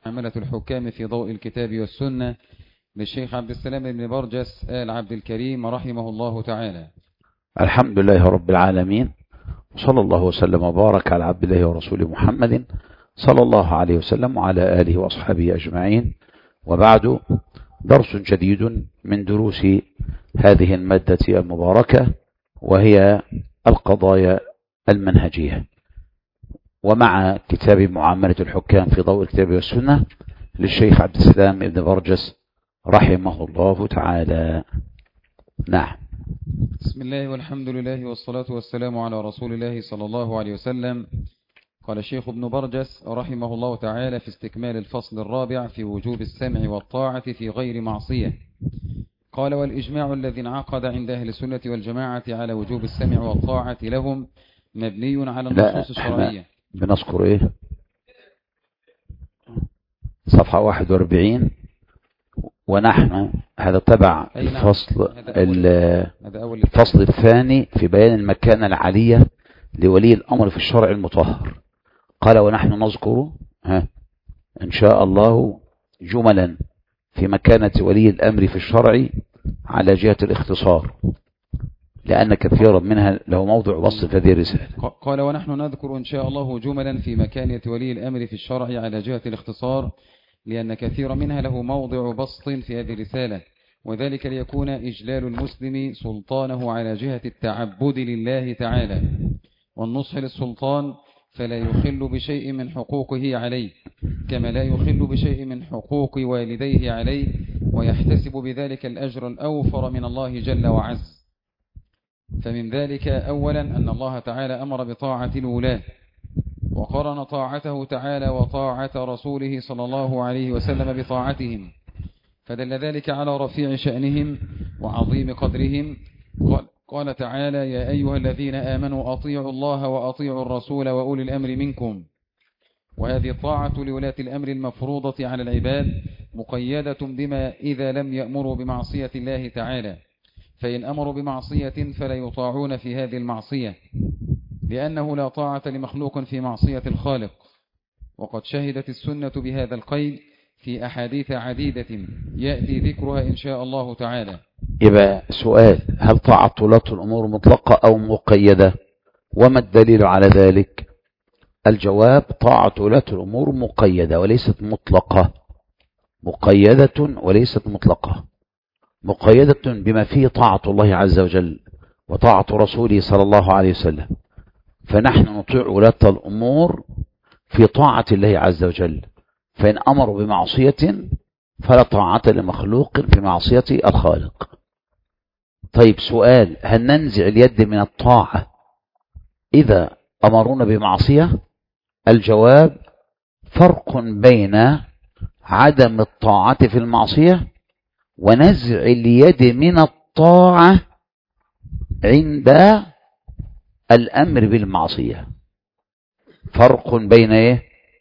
معاملة الحكام في ضوء الكتاب والسنة للشيخ عبد السلام بن برجس آل عبد الكريم رحمه الله تعالى. الحمد لله رب العالمين، وصلى الله وسلم وبارك على عبد الله ورسوله محمد صلى الله عليه وسلم وعلى آله وأصحابه أجمعين. وبعد، درس جديد من دروس هذه المادة المباركة، وهي القضايا المنهجية، ومع كتاب معاملة الحكام في ضوء الكتاب والسنة للشيخ عبد السلام بن برجس رحمه الله تعالى. نعم. بسم الله والحمد لله والصلاة والسلام على رسول الله صلى الله عليه وسلم. قال الشيخ ابن برجس رحمه الله تعالى في استكمال الفصل الرابع في وجوب السمع والطاعة في غير معصية. قال: والإجماع الذي انعقد عند أهل السنة والجماعة على وجوب السمع والطاعة لهم مبني على النصوص الشرعية. بنذكر إيه؟ صفحة 41. ونحن هذا تبع الفصل الثاني في بيان المكانة العالية لولي الأمر في الشرع المطهر. قال: ونحن نذكر إن شاء الله جملا في مكانة ولي الأمر في الشرع على جهة الاختصار، لأن كثيرا منها له موضع وصف في هذه الرسالة. قال: ونحن نذكر إن شاء الله جملا في مكانة ولي الأمر في الشرع على جهة الاختصار، لأن كثيرا منها له موضع بسط في هذه الرسالة، وذلك ليكون إجلال المسلم سلطانه على جهة التعبد لله تعالى والنصح للسلطان، فلا يخل بشيء من حقوقه عليه، كما لا يخل بشيء من حقوق والديه عليه، ويحتسب بذلك الأجر الأوفر من الله جل وعز. فمن ذلك أولا أن الله تعالى أمر بطاعة الولاة، وقرن طاعته تعالى وطاعة رسوله صلى الله عليه وسلم بطاعتهم، فدل ذلك على رفيع شأنهم وعظيم قدرهم. قال تعالى: يا أيها الذين آمنوا أطيعوا الله وأطيعوا الرسول وأولي الأمر منكم. وهذه الطاعة لولاة الأمر المفروضة على العباد مقيدة بما إذا لم يأمروا بمعصية الله تعالى، فإن أمروا بمعصية فلا يطاعون في هذه المعصية، لأنه لا طاعة لمخلوق في معصية الخالق. وقد شهدت السنة بهذا القيد في أحاديث عديدة يأتي ذكرها إن شاء الله تعالى. يبقى سؤال: هل طاعة ولاة الأمور مطلقة أو مقيدة؟ وما الدليل على ذلك؟ الجواب: طاعة ولاة الأمور مقيدة وليست مطلقة. مقيدة وليست مطلقة. مقيدة بما فيه طاعة الله عز وجل وطاعة رسوله صلى الله عليه وسلم، فنحن نطيع ولاة الأمور في طاعة الله عز وجل، فإن أمروا بمعصية فلا طاعة لمخلوق في معصية الخالق. طيب سؤال: هل ننزع اليد من الطاعة إذا أمرونا بمعصية؟ الجواب: فرق بين عدم الطاعة في المعصية ونزع اليد من الطاعة عند الأمر بالمعصية. فرق بين إيه؟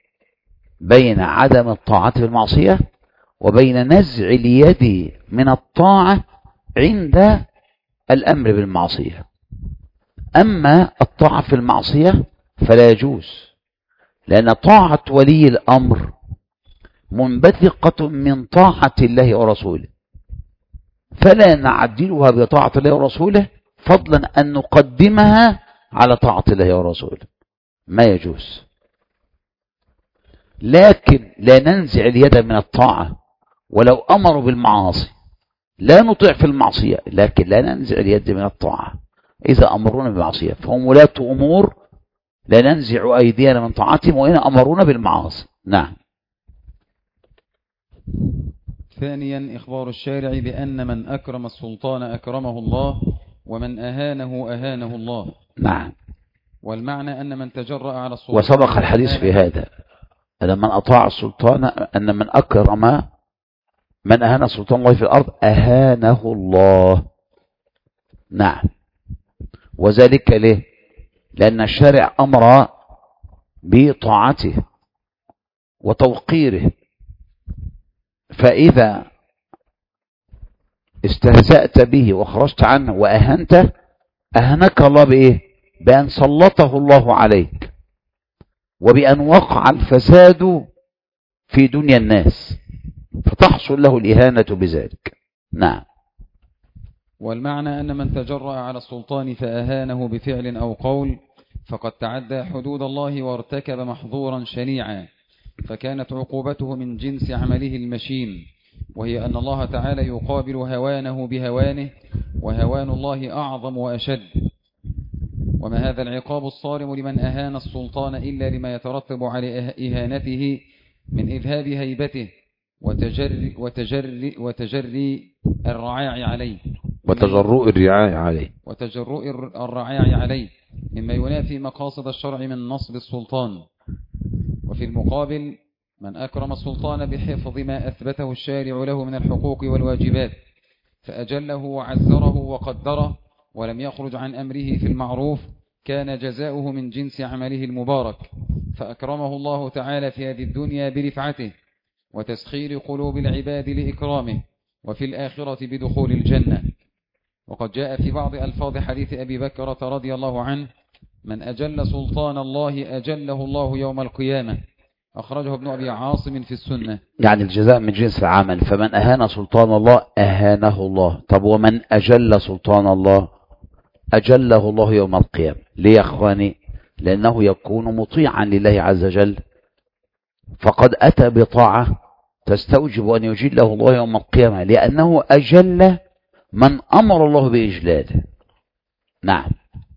بين عدم الطاعة في المعصية وبين نزع اليد من الطاعة عند الأمر بالمعصية. أما الطاعة في المعصية فلا يجوز، لأن طاعة ولي الأمر منبثقة من طاعة الله ورسوله، فلا نعدلها بطاعة الله ورسوله فضلا أن نقدمها على طاعة الله ورسوله، ما يجوز. لكن لا ننزع اليد من الطاعة، ولو أمروا بالمعاصي لا نطيع في المعصية، لكن لا ننزع اليد من الطاعة إذا أمرونا بالمعصية، فهم ولاة أمور لا ننزع أيدينا من طاعتهم وإن أمرونا بالمعاصي. نعم. ثانيا، إخبار الشارع بأن من أكرم السلطان أكرمه الله، ومن أهانه أهانه الله. نعم. والمعنى أن من تجرأ على السلطان، وسبق الحديث في هذا، أن من أطاع السلطان، أن من أكرم من أهان سلطان الله في الأرض أهانه الله. نعم. وذلك ليه؟ لأن الشارع أمر بطاعته وتوقيره، فإذا استهزأت به وخرجت عنه وأهنته أهنك الله بإيه؟ بأن سلطه الله عليك، وبأن وقع الفساد في دنيا الناس، فتحصل له الإهانة بذلك. نعم. والمعنى أن من تجرأ على السلطان فأهانه بفعل أو قول فقد تعدى حدود الله وارتكب محظورا شنيعا، فكانت عقوبته من جنس عمله المشين، وهي أن الله تعالى يقابل هوانه بهوانه، وهوان الله أعظم وأشد. وما هذا العقاب الصارم لمن أهان السلطان إلا لما يترتب على إهانته من إذهاب هيبته وتجري الرعاع عليه وتجرؤ الرعاع عليه مما ينافي مقاصد الشرع من نصب السلطان. وفي المقابل من أكرم السلطان بحفظ ما أثبته الشارع له من الحقوق والواجبات فأجله وعزره وقدره ولم يخرج عن أمره في المعروف، كان جزاؤه من جنس عمله المبارك، فأكرمه الله تعالى في هذه الدنيا برفعته وتسخير قلوب العباد لإكرامه، وفي الآخرة بدخول الجنة. وقد جاء في بعض ألفاظ حديث أبي بكرة رضي الله عنه: من أجل سلطان الله أجله الله يوم القيامة، أخرجه ابن أبي عاصم في السنة. يعني الجزاء من جنس العمل، فمن أهان سلطان الله أهانه الله. طب ومن أجل سلطان الله أجله الله يوم القيامة. ليه يا أخواني؟ لأنه يكون مطيعا لله عز وجل، فقد أتى بطاعة تستوجب أن يجله الله يوم القيامة، لأنه أجل من أمر الله بإجلاله. نعم.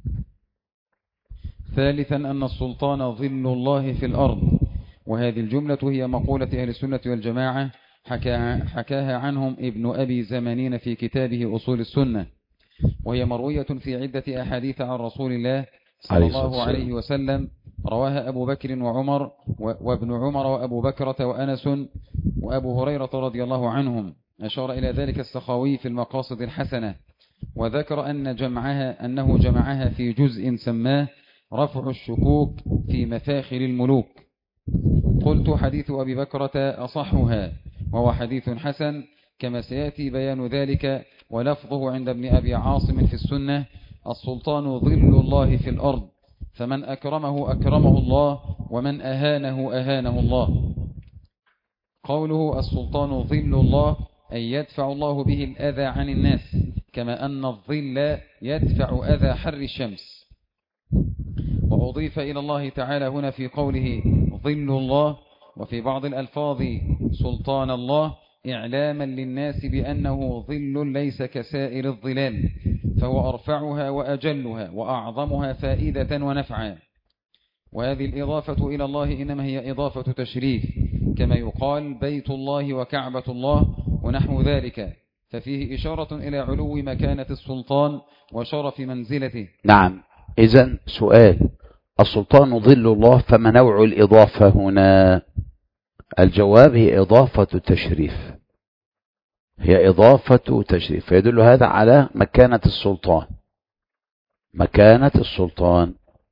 ثالثا أن السلطان ظل الله في الأرض، وهذه الجملة هي مقولة أهل السنة والجماعة حكاها عنهم ابن أبي زمانين في كتابه أصول السنة، وهي مروية في عدة أحاديث عن رسول الله صلى الله عليه وسلم، رواها أبو بكر وعمر وابن عمر وأبو بكرة وأنس وأبو هريرة رضي الله عنهم. أشار إلى ذلك السخاوي في المقاصد الحسنة، وذكر أنه جمعها في جزء سماه رفع الشكوك في مفاخر الملوك. قلت حديث أبي بكرة أصحها، وهو حديث حسن كما سيأتي بيان ذلك، ولفظه عند ابن أبي عاصم في السنة: السلطان ظل الله في الأرض، فمن أكرمه أكرمه الله، ومن أهانه أهانه الله. قوله السلطان ظل الله أي يدفع الله به الأذى عن الناس، كما أن الظل يدفع أذى حر الشمس. وأضيف إلى الله تعالى هنا في قوله ظل الله، وفي بعض الألفاظ سلطان الله، إعلاما للناس بأنه ظل ليس كسائر الظلال، فهو أرفعها وأجلها وأعظمها فائدة ونفعا. وهذه الإضافة إلى الله إنما هي إضافة تشريف، كما يقال بيت الله وكعبة الله ونحو ذلك، ففيه إشارة إلى علو مكانة السلطان وشرف منزلته. نعم. إذن سؤال: السلطان ظل الله، فما نوع الإضافة هنا؟ الجواب: هي إضافة تشريف، هي إضافة تشريف، فيدل هذا على مكانة السلطان، مكانة السلطان.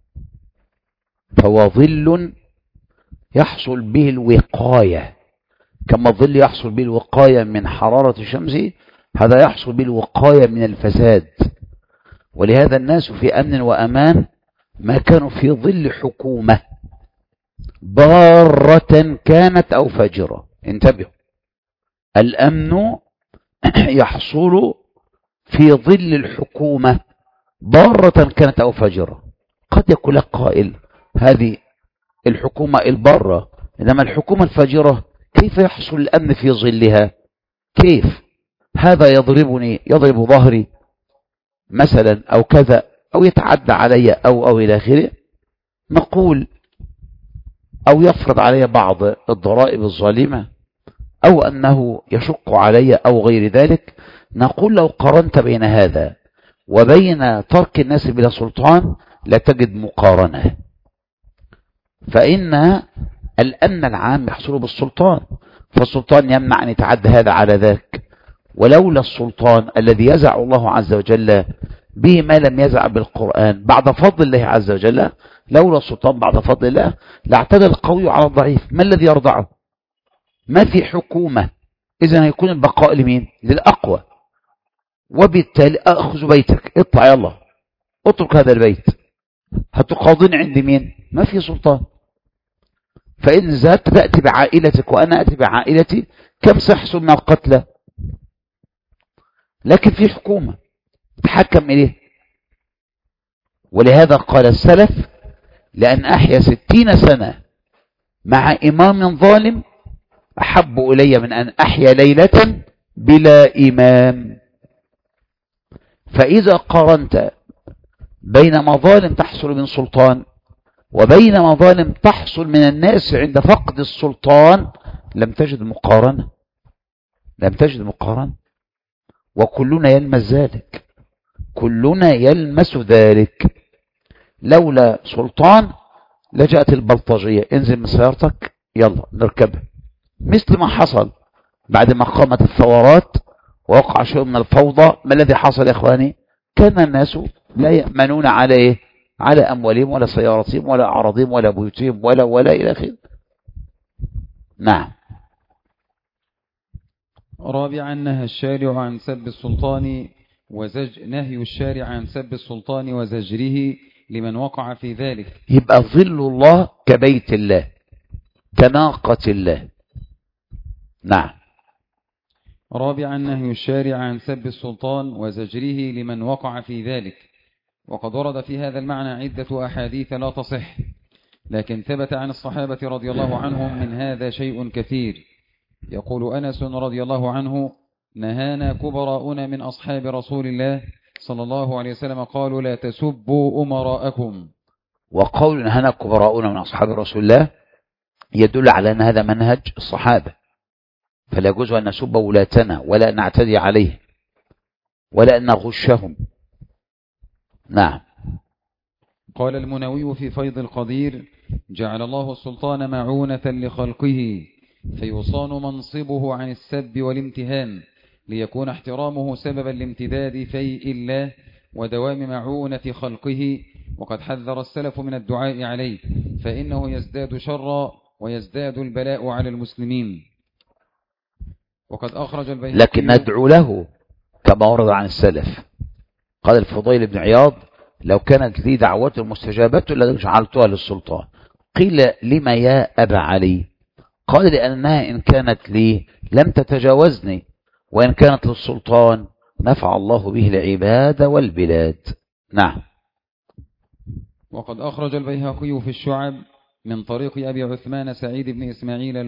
فهو ظل يحصل به الوقاية، كما الظل يحصل به الوقاية من حرارة الشمس، هذا يحصل به الوقاية من الفساد. ولهذا الناس في أمن وأمان ما كانوا في ظل حكومة ضارة كانت أو فاجرة. انتبهوا، الأمن يحصل في ظل الحكومة ضارة كانت أو فاجرة. قد يقول لك قائل: هذه الحكومة البارة، إنما الحكومة الفاجرة كيف يحصل الأمن في ظلها؟ كيف؟ هذا يضربني، يضرب ظهري مثلا أو كذا، أو يتعدى علي أو إلى آخره. نقول: أو يفرض علي بعض الضرائب الظالمة، أو أنه يشق علي أو غير ذلك. نقول: لو قارنت بين هذا وبين ترك الناس بلا سلطان لا تجد مقارنة، فإن الأمن العام يحصل بالسلطان، فالسلطان يمنع أن يتعدى هذا على ذاك. ولولا السلطان الذي يزع الله عز وجل به ما لم يزع بالقرآن بعد فضل الله عز وجل، لولا السلطان بعد فضل الله لاعتدى القوي على الضعيف. ما الذي يرضعه؟ ما في حكومة، إذن هيكون البقاء لمين؟ للأقوى. وبالتالي أخذ بيتك، اطلع يلا اترك هذا البيت، هتقاضين عند مين؟ ما في سلطان. فإن ذهبت تأتي بعائلتك وأنا أتي بعائلتي كم سيحصل من القتلى؟ لكن في حكومة تحكم إليه. ولهذا قال السلف: لأن أحيا 60 سنة مع إمام ظالم أحب إلي من أن أحيا ليلة بلا إمام. فإذا قارنت بين مظالم تحصل من سلطان وبين مظالم تحصل من الناس عند فقد السلطان لم تجد مقارنة، لم تجد مقارنة. وكلنا يلمس ذلك، كلنا يلمس ذلك. لولا سلطان لجأت البلطجية: انزل من سيارتك يلا نركبها، مثل ما حصل بعد ما قامت الثورات ووقع شيء من الفوضى. ما الذي حصل يا إخواني؟ كان الناس لا يأمنون على إيه؟ على أموالهم ولا سياراتهم ولا أعراضهم ولا بيوتهم ولا إلى آخره. نعم. رابعا نهى الشارع عن سب السلطان نهي الشارع عن سب السلطان وزجره لمن وقع في ذلك. يبقى ظل الله كبيت الله كناقة الله. نعم. رابعا نهي الشارع عن سب السلطان وزجره لمن وقع في ذلك. وقد ورد في هذا المعنى عدة أحاديث لا تصح، لكن ثبت عن الصحابة رضي الله عنهم من هذا شيء كثير. يقول أنس رضي الله عنه: نهانا كبراؤنا من أصحاب رسول الله صلى الله عليه وسلم قالوا: لا تسبوا أمراءكم. وقول نهانا كبراؤنا من أصحاب رسول الله يدل على أن هذا منهج الصحابة، فلا يجوز أن نسب ولاتنا ولا أن نعتدي عليه ولا أن نغشهم. نعم. قال المنووي في فيض القدير: جعل الله السلطان معونة لخلقه فيصان منصبه عن السب والامتهان، ليكون احترامه سببا لامتداد فيء الله ودوام معونة خلقه. وقد حذر السلف من الدعاء عليه، فإنه يزداد شرا ويزداد البلاء على المسلمين. وقد أخرج البيهقي. لكن ندعو له كما ورد عن السلف. قال الفضيل بن عياض: لو كانت لي دعوة مستجابة لجعلتها للسلطان. قيل: لما يا أبا علي؟ قال: لأنها إن كانت لي لم تتجاوزني، وإن كانت للسلطان نفع الله به العباد والبلاد. نعم. وقد أخرج البيهقي في الشعب من طريق أبي عثمان سعيد بن إسماعيل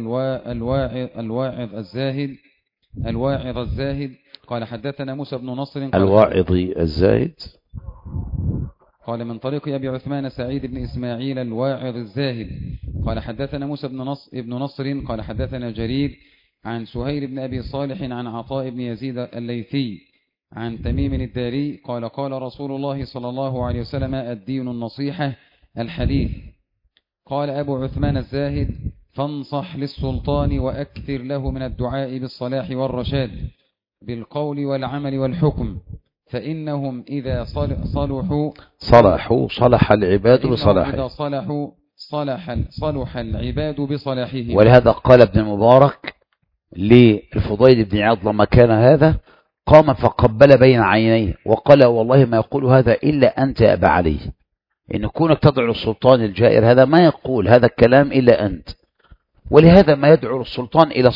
الواعظ الزاهد قال حدثنا موسى بن نصر الواعظ الزاهد قال من طريق أبي عثمان سعيد بن إسماعيل الواعظ الزاهد قال حدثنا موسى بن نصر قال حدثنا جرير عن سهيل بن أبي صالح عن عطاء بن يزيد الليثي عن تميم الداري قال قال رسول الله صلى الله عليه وسلم: الدين النصيحة. الحديث. قال أبو عثمان الزاهد: فانصح للسلطان وأكثر له من الدعاء بالصلاح والرشاد بالقول والعمل والحكم، فإنهم إذا صلحوا صلح العباد بصلاحه، إذا صلحوا صلح العباد بصلاحهم. ولهذا قال ابن المبارك للفضيل بن عياض لما كان هذا قام فقبل بين عينيه وقال: والله ما يقول هذا إلا أنت يا أبا علي، إن كونك تدعو السلطان الجائر هذا ما يقول هذا الكلام إلا أنت. ولهذا ما يدعو السلطان إلى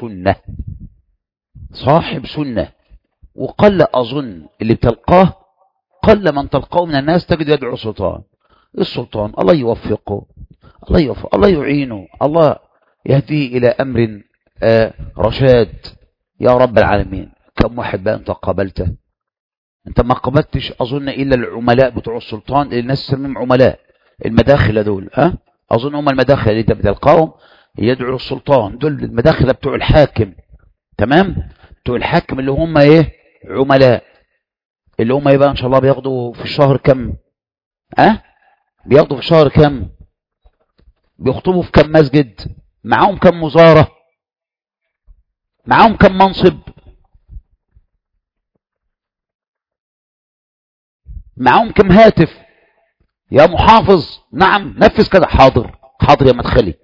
صاحب سنة. وقل أظن اللي بتلقاه، قل من تلقاه من الناس تجد يدعو السلطان الله يوفقه، الله يعينه، الله يهديه إلى أمر رشاد يا رب العالمين. كم واحد بقى أنت قابلته؟ أنت ما قابلتش أظن إلا العملاء بتوع السلطان اللي الناس تسميهم عملاء، المداخل دول. أظن هم المداخل اللي أنت بتلقاهم يدعو السلطان، دول المداخل بتوع الحاكم. تمام؟ بتوع الحاكم اللي هم إيه؟ عملاء، اللي هم يبقى إن شاء الله بياخدوا في الشهر كم؟ بياخدوا في الشهر كم؟ بيخطبوا في كم مسجد؟ معاهم كم وزارة؟ معاهم كم منصب؟ معاهم كم هاتف؟ يا محافظ نعم نفذ كذا، حاضر يا مدخلي.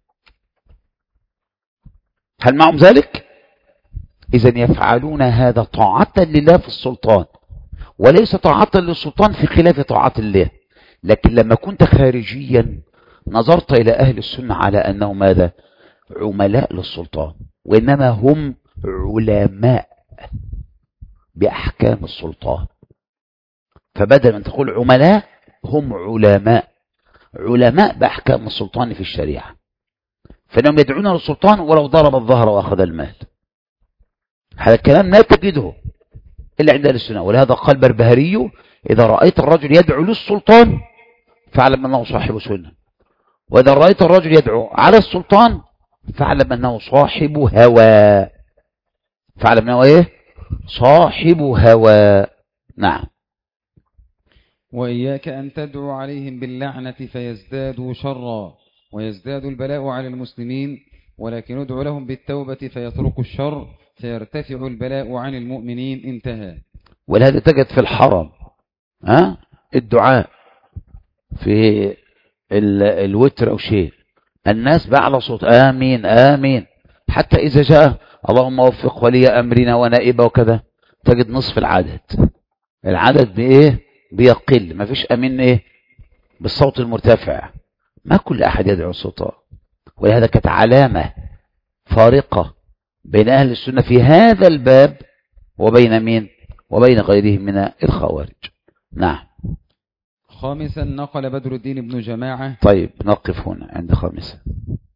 هل معهم ذلك؟ إذن يفعلون هذا طاعة لله في السلطان، وليس طاعة للسلطان في خلاف طاعة الله. لكن لما كنت خارجيا نظرت إلى أهل السنة على أنه ماذا؟ عملاء للسلطان، وإنما هم علماء بأحكام السلطان. فبدل من تقول عملاء، هم علماء بأحكام السلطان في الشريعة، فإنهم يدعون للسلطان ولو ضرب الظهر وأخذ المال. هذا الكلام لا تجده إلا عند أهل السنة. ولهذا قال البربهاري: إذا رأيت الرجل يدعو للسلطان فاعلم أنه صاحب سنة، وإذا رأيت الرجل يدعو على السلطان فاعلم أنه صاحب هوى. فاعلم أنه إيه؟ صاحب هوى. نعم. وإياك أن تدعو عليهم باللعنة فيزدادوا شرا ويزداد البلاء على المسلمين، ولكن ادعو لهم بالتوبة فيتركوا الشر فيرتفع البلاء عن المؤمنين. انتهى. ولهذا تجد في الحرم الدعاء في الوتر أو شيء، الناس بأعلى صوت آمين آمين، حتى إذا جاء اللهم وفق ولي أمرنا ونائبه وكذا تجد نصف العدد بإيه؟ بيقل. ما فيش أمين بالصوت المرتفع. ما كل أحد يدعو السلطان. ولهذا كانت علامة فارقة بين أهل السنة في هذا الباب وبين مين؟ وبين غيرهم من الخوارج. نعم. خامسا، نقل بدر الدين بن جماعة. طيب نقف هنا عند خامسا.